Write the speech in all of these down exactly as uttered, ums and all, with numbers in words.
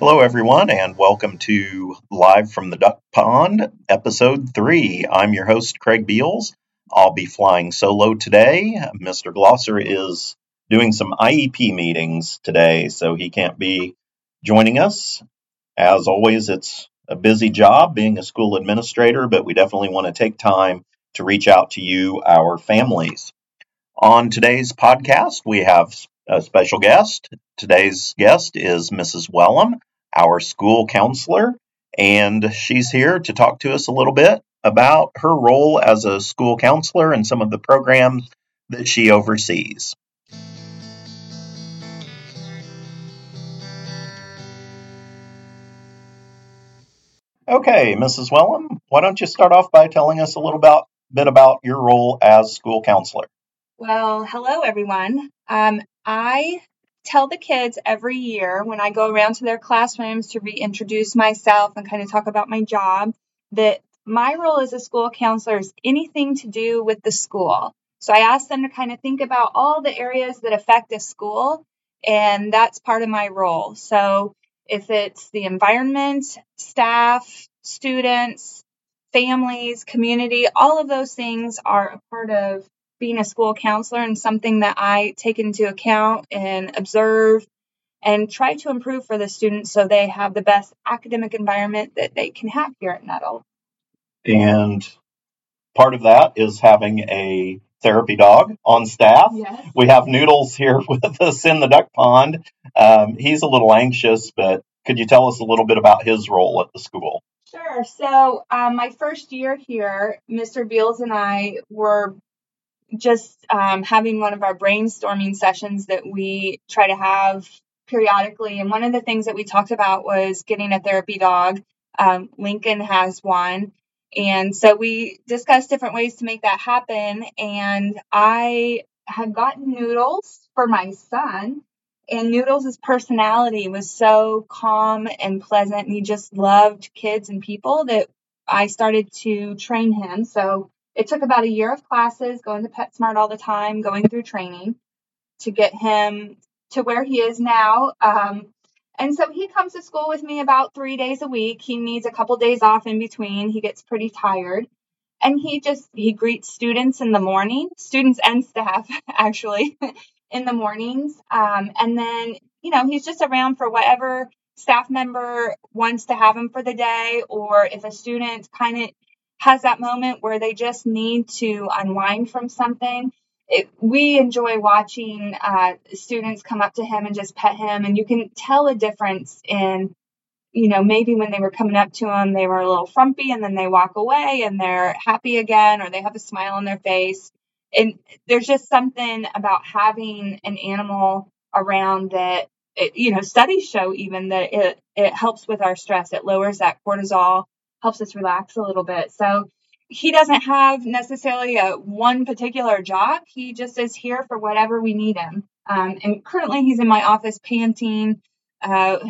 Hello, everyone, and welcome to Live from the Duck Pond, Episode three. I'm your host, Craig Beals. I'll be flying solo today. Mister Glosser is doing some I E P meetings today, so he can't be joining us. As always, it's a busy job being a school administrator, but we definitely want to take time to reach out to you, our families. On today's podcast, we have a special guest. Today's guest is Missus Wellham, our school counselor, and she's here to talk to us a little bit about her role as a school counselor and some of the programs that she oversees. Okay, Missus Wellham, why don't you start off by telling us a little about, bit about your role as school counselor? Well, hello, everyone. Um, I tell the kids every year when I go around to their classrooms to reintroduce myself and kind of talk about my job that my role as a school counselor is anything to do with the school. So I ask them to kind of think about all the areas that affect a school, and that's part of my role. So if it's the environment, staff, students, families, community, all of those things are a part of being a school counselor and something that I take into account and observe and try to improve for the students so they have the best academic environment that they can have here at Nettle. And part of that is having a therapy dog on staff. Yes. We have Noodles here with us in the duck pond. Um, he's a little anxious, but could you tell us a little bit about his role at the school? Sure. So um, my first year here, Mister Beals and I were just um, having one of our brainstorming sessions that we try to have periodically. And one of the things that we talked about was getting a therapy dog. Um, Lincoln has one. And so we discussed different ways to make that happen. And I had gotten Noodles for my son. And Noodles' personality was so calm and pleasant. And he just loved kids and people that I started to train him. So it took about a year of classes, going to PetSmart all the time, going through training to get him to where he is now. Um, and so he comes to school with me about three days a week. He needs a couple days off in between. He gets pretty tired. And he just, he greets students in the morning, students and staff, actually, in the mornings. Um, and then, you know, he's just around for whatever staff member wants to have him for the day, or if a student kind of has that moment where they just need to unwind from something. It, we enjoy watching uh, students come up to him and just pet him, and you can tell a difference in, you know, maybe when they were coming up to him, they were a little frumpy, and then they walk away and they're happy again, or they have a smile on their face. And there's just something about having an animal around that, it, you know, studies show even that it, it helps with our stress. It lowers that cortisol, helps us relax a little bit. So he doesn't have necessarily a one particular job. He just is here for whatever we need him. Um, and currently he's in my office panting, uh,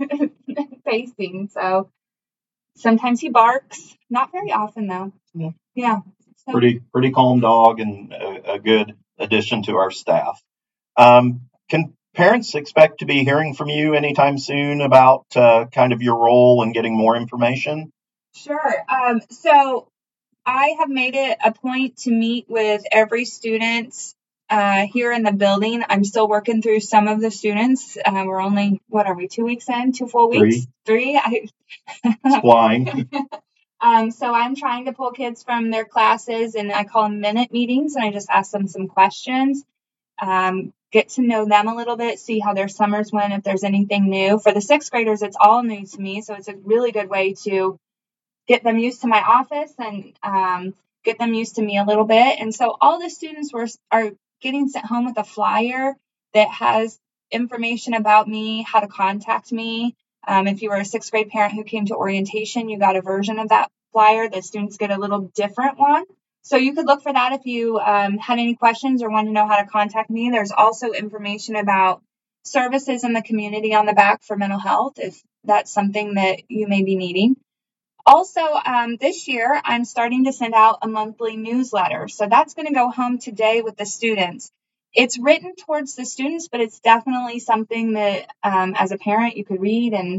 facing. So sometimes he barks, not very often though. Yeah. Yeah. So, Pretty, pretty calm dog and a, a good addition to our staff. Um, can parents expect to be hearing from you anytime soon about uh, kind of your role and getting more information? Sure. Um, so I have made it a point to meet with every student uh, here in the building. I'm still working through some of the students. Uh, we're only, what are we, two weeks in, two full weeks? Three. Three? I, It's flying. um, so I'm trying to pull kids from their classes, and I call them minute meetings, and I just ask them some questions, um, get to know them a little bit, see how their summers went, if there's anything new. For the sixth graders, it's all new to me, so it's a really good way to get them used to my office and um, get them used to me a little bit. And so all the students were are getting sent home with a flyer that has information about me, how to contact me. Um, if you were a sixth grade parent who came to orientation, you got a version of that flyer. The students get a little different one. So you could look for that if you um, had any questions or wanted to know how to contact me. There's also information about services in the community on the back for mental health, if that's something that you may be needing. Also, um, this year, I'm starting to send out a monthly newsletter. So that's going to go home today with the students. It's written towards the students, but it's definitely something that, um, as a parent, you could read and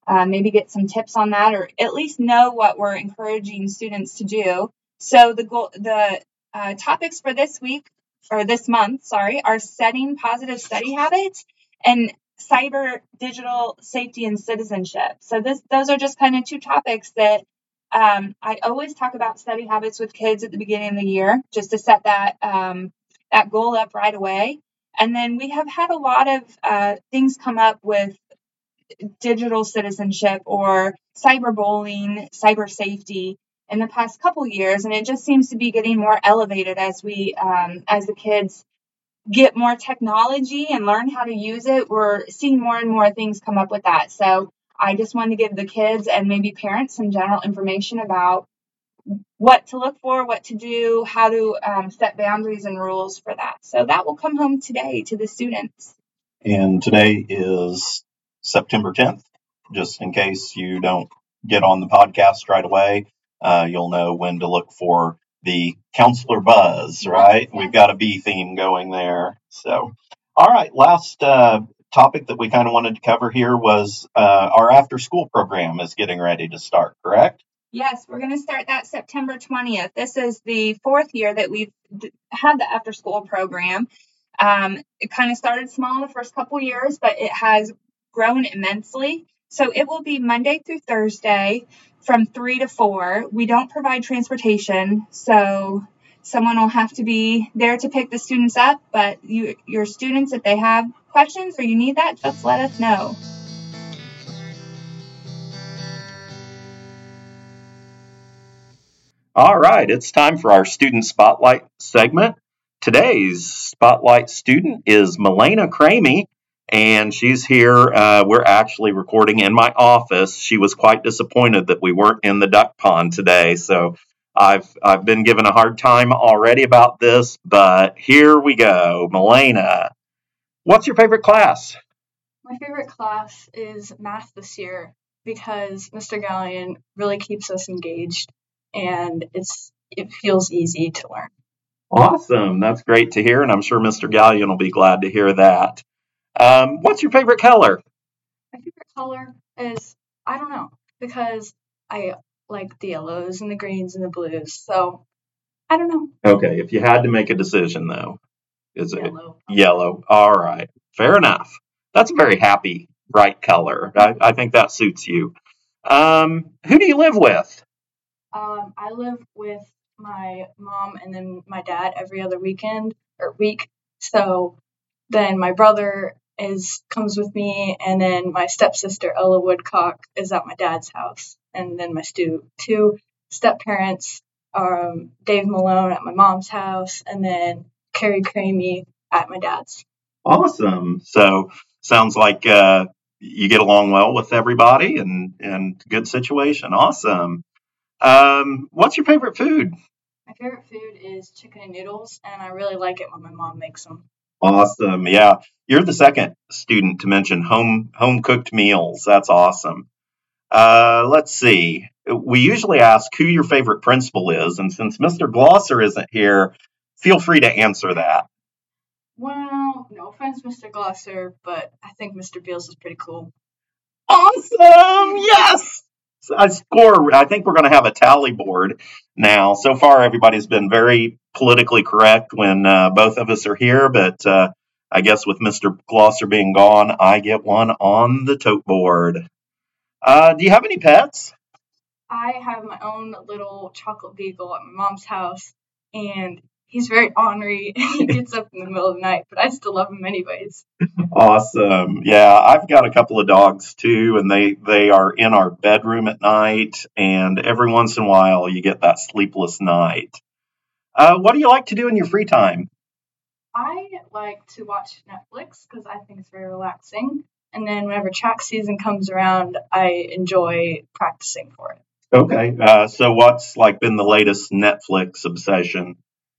uh, maybe get some tips on that, or at least know what we're encouraging students to do. So the goal, the uh, topics for this week or this month, sorry, are setting positive study habits and cyber digital safety and citizenship. So this, those are just kind of two topics that um, I always talk about study habits with kids at the beginning of the year, just to set that um, that goal up right away. And then we have had a lot of uh, things come up with digital citizenship or cyberbullying, cyber safety in the past couple years, and it just seems to be getting more elevated as we um, as the kids get more technology and learn how to use it. We're seeing more and more things come up with that. So I just wanted to give the kids and maybe parents some general information about what to look for, what to do, how to um, set boundaries and rules for that. So that will come home today to the students. And today is September tenth. Just in case you don't get on the podcast right away, uh, you'll know when to look for the counselor buzz, right? Yes. We've got a B theme going there. So, all right, last uh, topic that we kind of wanted to cover here was uh, our after school program is getting ready to start, correct? Yes, we're going to start that September twentieth. This is the fourth year that we've d- had the after school program. Um, it kind of started small the first couple years, but it has grown immensely. So it will be Monday through Thursday from three to four. We don't provide transportation, so someone will have to be there to pick the students up. But you, your students, if they have questions or you need that, just let us know. All right, it's time for our student spotlight segment. Today's spotlight student is Milena Cramey, and she's here. Uh, we're actually recording in my office. She was quite disappointed that we weren't in the duck pond today, so I've I've been given a hard time already about this, but here we go. Milena, what's your favorite class? My favorite class is math this year because Mister Gallion really keeps us engaged and it's it feels easy to learn. Awesome. That's great to hear, and I'm sure Mister Gallion will be glad to hear that. Um, what's your favorite color? My favorite color is, I don't know, because I like the yellows and the greens and the blues, so I don't know. Okay, if you had to make a decision, though, is Yellow. it yellow? All right, fair enough. That's a very happy, bright color. I, I think that suits you. Um, who do you live with? Um, I live with my mom and then my dad every other weekend or week. So then my brother is comes with me, and then my stepsister Ella Woodcock is at my dad's house, and then my stu- two step parents are um, Dave Malone at my mom's house, and then Carrie Cramey at my dad's. Awesome. So sounds like uh, you get along well with everybody, and and good situation. Awesome. Um, what's your favorite food? My favorite food is chicken and noodles, and I really like it when my mom makes them. Awesome. Yeah, you're the second student to mention home home cooked meals. That's awesome. Uh, let's see. We usually ask who your favorite principal is, and since Mister Glosser isn't here, feel free to answer that. Well, no offense, Mister Glosser, but I think Mister Beals is pretty cool. Awesome! Yes! I score. I think we're going to have a tally board now. So far, everybody's been very politically correct when uh, both of us are here, but uh, I guess with Mister Glosser being gone, I get one on the tote board. Uh, do you have any pets? I have my own little chocolate beagle at my mom's house, and he's very ornery. He gets up in the middle of the night, but I still love him anyways. Awesome. Yeah, I've got a couple of dogs too, and they they are in our bedroom at night, and every once in a while you get that sleepless night. Uh, what do you like to do in your free time? I like to watch Netflix because I think it's very relaxing. And then whenever track season comes around, I enjoy practicing for it. Okay. Uh, so what's like been the latest Netflix obsession?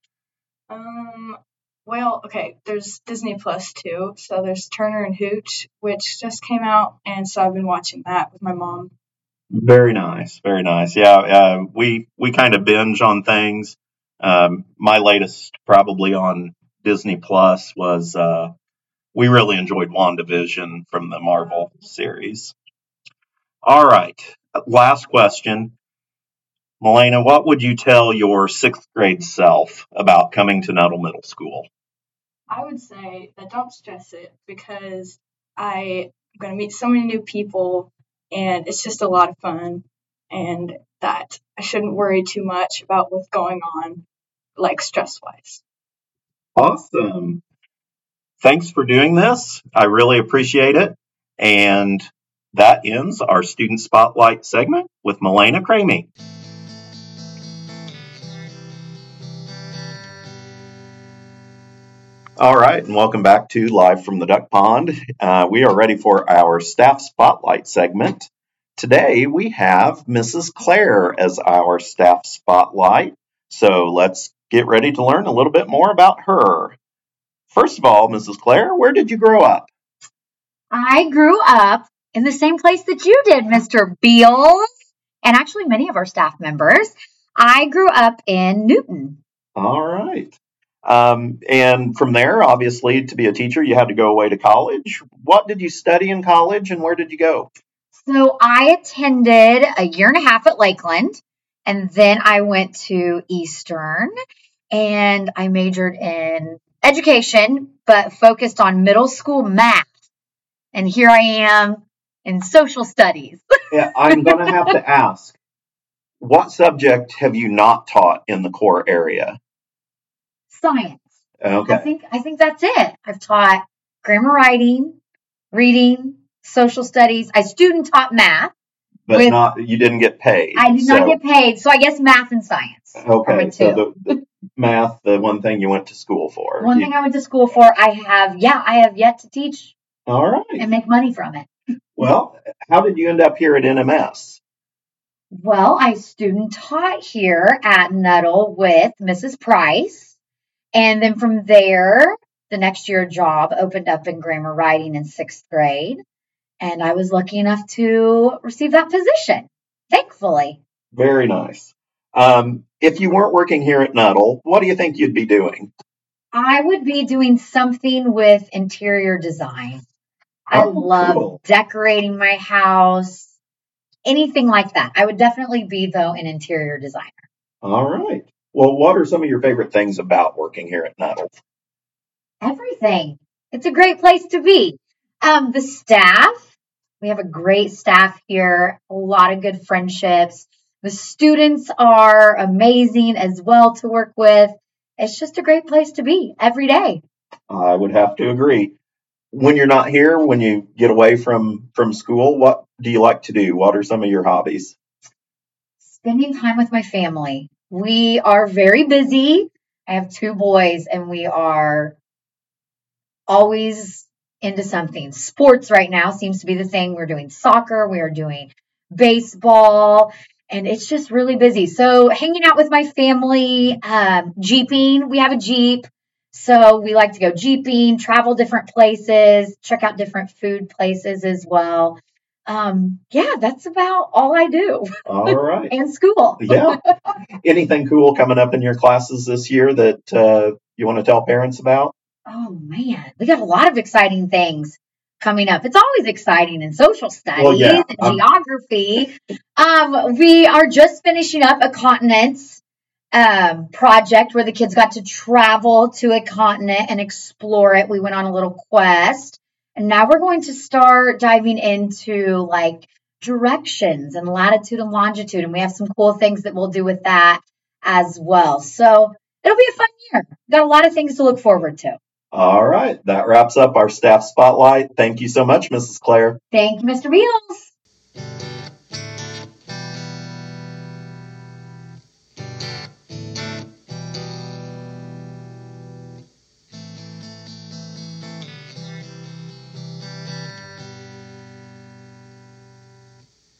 Um, well, okay, there's Disney Plus too. So there's Turner and Hooch, which just came out, and so I've been watching that with my mom. Very nice, very nice. Yeah, uh, we we kind of binge on things. Um, my latest, probably on Disney Plus, was uh, we really enjoyed WandaVision from the Marvel series. All right. Last question. Milena, what would you tell your sixth grade self about coming to Nuttall Middle School? I would say that don't stress it because I'm going to meet so many new people and it's just a lot of fun, and that I shouldn't worry too much about what's going on, like stress wise. Awesome. Thanks for doing this. I really appreciate it. And that ends our Student Spotlight segment with Milena Cramey. All right, and welcome back to Live from the Duck Pond. Uh, we are ready for our Staff Spotlight segment. Today we have Missus Claire as our Staff Spotlight. So let's get ready to learn a little bit more about her. First of all, Missus Claire, where did you grow up? I grew up in the same place that you did, Mister Beals, and actually many of our staff members. I grew up in Newton. All right. Um, and from there, obviously, to be a teacher, you had to go away to college. What did you study in college and where did you go? So I attended a year and a half at Lakeland, and then I went to Eastern, and I majored in education, but focused on middle school math. And here I am in social studies. Yeah, I'm going to have to ask, what subject have you not taught in the core area? Science. Okay. I think I think that's it. I've taught grammar writing, reading, social studies. I student taught math. But with, not you didn't get paid. I did so. not get paid. So I guess math and science. Okay. So the, the math, the one thing you went to school for. One you, thing I went to school for, I have, yeah, I have yet to teach. All right. And make money from it. Well, how did you end up here at N M S? Well, I student taught here at Nuttall with Missus Price. And then from there, the next year, a job opened up in grammar writing in sixth grade. And I was lucky enough to receive that position, thankfully. Very nice. Um, if you weren't working here at Nuttall, what do you think you'd be doing? I would be doing something with interior design. I oh, love cool. decorating my house, anything like that. I would definitely be, though, an interior designer. All right. Well, what are some of your favorite things about working here at Nuttall? Everything. It's a great place to be. Um, the staff, we have a great staff here, a lot of good friendships. The students are amazing as well to work with. It's just a great place to be every day. I would have to agree. When you're not here, when you get away from, from school, what do you like to do? What are some of your hobbies? Spending time with my family. We are very busy. I have two boys and we are always into something. Sports right now seems to be the thing. We're doing soccer, we are doing baseball, and it's just really busy. So hanging out with my family, um, jeeping. We have a Jeep. So we like to go jeeping, travel different places, check out different food places as well. Um, yeah, that's about all I do. All right. And school. Yeah. Anything cool coming up in your classes this year that uh, you want to tell parents about? Oh, man, we got a lot of exciting things coming up. It's always exciting in social studies well, yeah. and um, geography. Um, we are just finishing up a continents um, project where the kids got to travel to a continent and explore it. We went on a little quest. And now we're going to start diving into like directions and latitude and longitude. And we have some cool things that we'll do with that as well. So it'll be a fun year. We've got a lot of things to look forward to. All right. That wraps up our staff spotlight. Thank you so much, Missus Claire. Thank you, Mister Beals.